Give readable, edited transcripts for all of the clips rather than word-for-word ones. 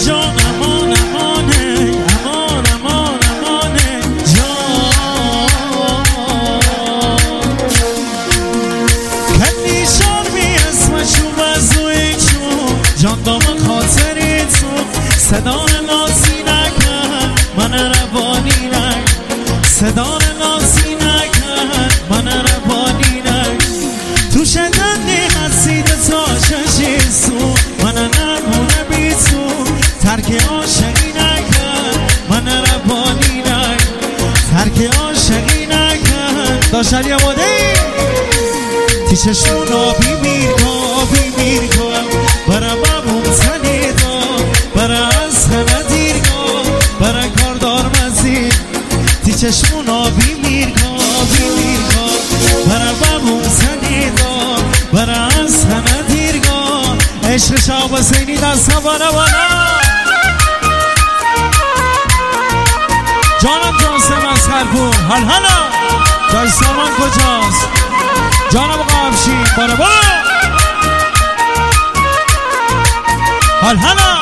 جان امان امانه، امان امان امانه جان. کلی شرمی اسمشو بزوی چون جان دام خاطری تو، صدا نازی نکن من روانی نک، صدا نازی نکن من روانی نک. تو شدنی حسید تا چشیسو من نمونه بی تو، ترک عاشقی نکن من روانی نک، ترک عاشقی نکن. داشتن یه موده تی چشمون آبی میرگاه برا بابون تنیدا، برا از همه دیرگاه برا کاردار مزید. تی چشمون آبی میرگاه برا بابون تنیدا، برا از همه دیرگاه. عشق شاه حسینی دستا بالا بالا. جانم جاسم از خرپور حال حالا. جای سامان کجاست؟ جانم قابشین بالا بالا. حال حالا.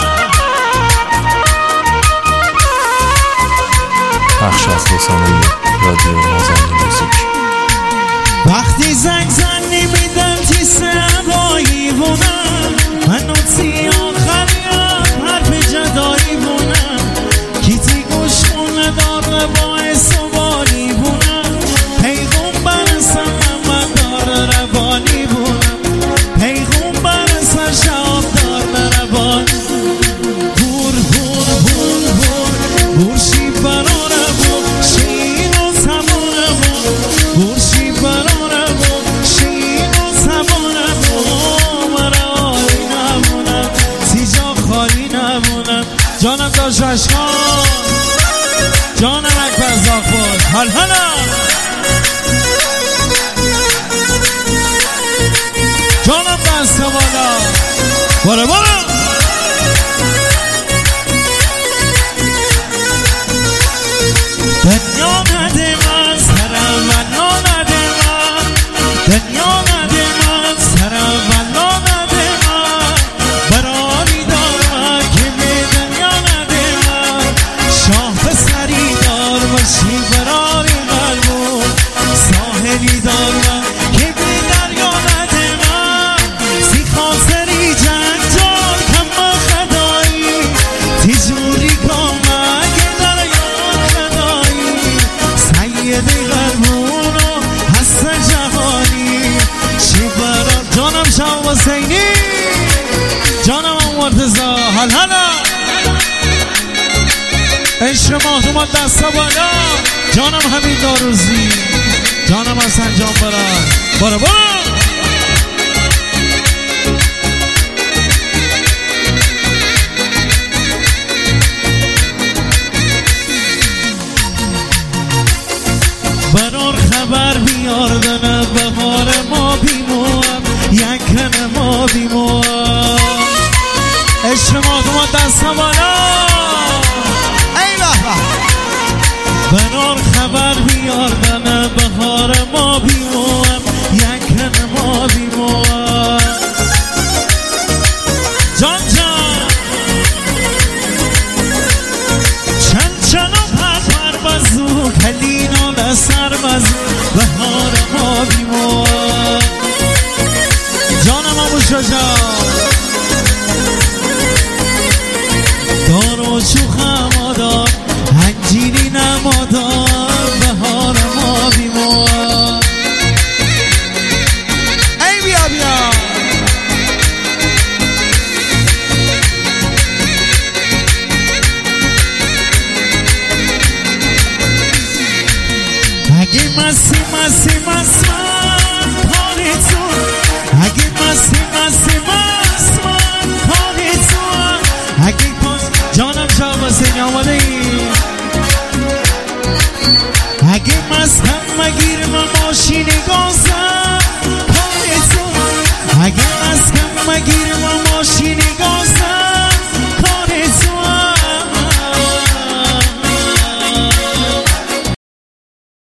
پخش از رسانه رادیو مازندران موزیک. وقتی زنگ میدن تیسه هوایی بونم، منو تی آخریم حرف جدایی بونم. کیتی گوشمون داره باعث و باری بونم، پیغم برسم من داره روانی بونم، پیغم برسم شاب داره روانی. بور بور بور بور بورشی براره بور شین و زمانه بور، بورشی براره بور شین و زمانه بور. مرایی نمونم تیجا خالی نمونم. جانم داشت عشقان، جانم اکبر زاخور حال حالا. جانم دست بالا باره باره. دنیا نده من سرم ولا نده من، دنیا نده من سرم ولا نده من. براری دارم که به دنیا نده من، شاه پسری دار باشی براری قلبون. ساحلی دارم که به دریا نده من، سی خاطری جنجال کم خدایی. تیجوری کامه که دریا خدایی، سیدی قلبونو هست جهانی. چی برا جانم شاه حسینی، جانم مرتضی حال حالا. عشق ماهدومان دستا بالا. جانم حمید داروزی، جانم حسن جان برا برا. برار خبر بیار دنه بهار ما بیموام، یکن ما بیموام. عشق ماهدومان دستا بالا. ای بابا برار خبر بیار دنه بهار ما بیموام، یکن ما بیموام. جان جان چند چنو پر بزو کلینا لسر بزو بهار ما بیموام. جانم ابو شجاع دارو چوخم آدار هنجیری نمادار بهار ما بیموام. ای بیا بیا اگه مسی